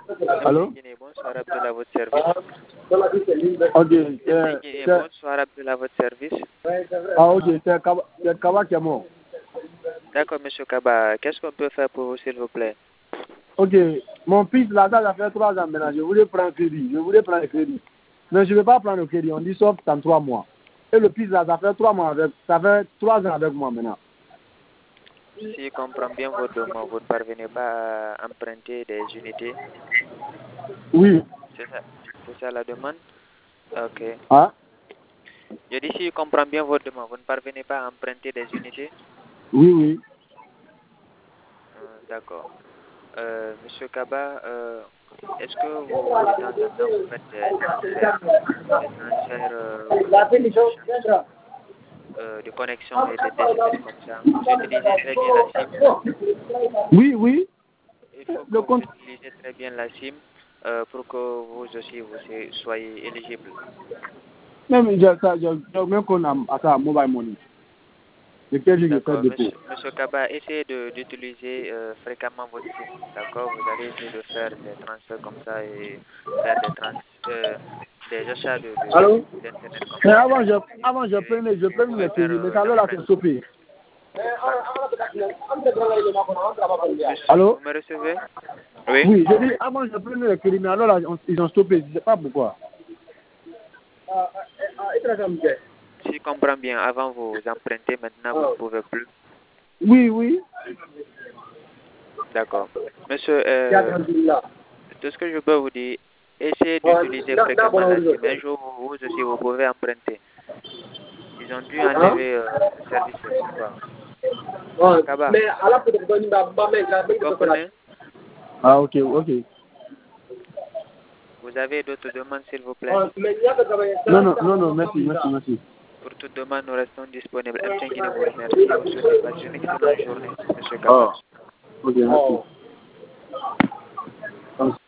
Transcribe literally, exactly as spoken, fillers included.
Allô? Guinée, bonsoir Abdullah, votre service. Ok. Guinée, Euh, c'est- bonsoir Abdullah, votre service. ah, ok. C'est Kaba, c'est Kaba qui est mort. D'accord, monsieur Kaba, qu'est-ce qu'on peut faire pour vous, s'il vous plaît? Ok. Mon fils, là, ça fait trois ans maintenant. Je voulais prendre crédit. Je voulais prendre le crédit. Mais je ne vais pas prendre le crédit. On dit sauf dans trois mois. Et le fils, là, ça fait trois mois avec, ça fait trois ans avec moi maintenant. Si je comprends bien votre demande, vous ne parvenez pas à emprunter des unités. Oui. C'est ça, c'est ça la demande? Ok. Hein? Je dis si je comprends bien votre demande, vous ne parvenez pas à emprunter des unités? Oui, oui. Euh, D'accord. Euh, monsieur Kaba, euh, est-ce que vous, de temps en temps, vous faites des transferts, des transferts euh, euh, de connexion et de d'S M S comme ça? Vous utilisez très bien la SIM. Oui, oui. Il faut que Le vous compte. utilisez très bien la SIM euh, pour que vous aussi vous soyez éligible. Même, j'ai ça, j'ai j'ai même qu'on a à ça, mobile money. Lequel je fais D'accord. dépôt. Monsieur, monsieur Kaba, essayez de- d'utiliser euh, fréquemment votre SIM. D'accord. Vous allez essayer de faire des transferts comme ça et faire des trans euh, des achats de, Allô? de- d'internet comme Mais ça. avant, je, avant, je Et prenais, je vous prenais pouvez le faire crédit, mais euh, ça là, c'est l'emprunt. stoppé. Monsieur, Allô? vous me recevez? Oui. Oui, je dis, avant, je prenais le crédit, mais alors là, on- ils ont stoppé, je ne sais pas pourquoi. Si je comprends bien, avant vous empruntez, maintenant vous ne pouvez plus. Oui, oui. D'accord. Monsieur, euh, tout ce que je peux vous dire, essayez d'utiliser fréquemment la SIM. Un jour, vous vous aussi, vous pouvez emprunter. Ils ont dû enlever euh, le service, c'est pourquoi. Kaba, vous comprenez? Ah, ok, ok. Vous avez d'autres demandes, s'il vous plaît? Non, non, non, non, merci, merci, merci. Pour toute demande, nous restons disponibles. M cinq Guinée vous remercie et vous souhaite de passer une excellente journée, monsieur Kaba. Oh, ok, merci.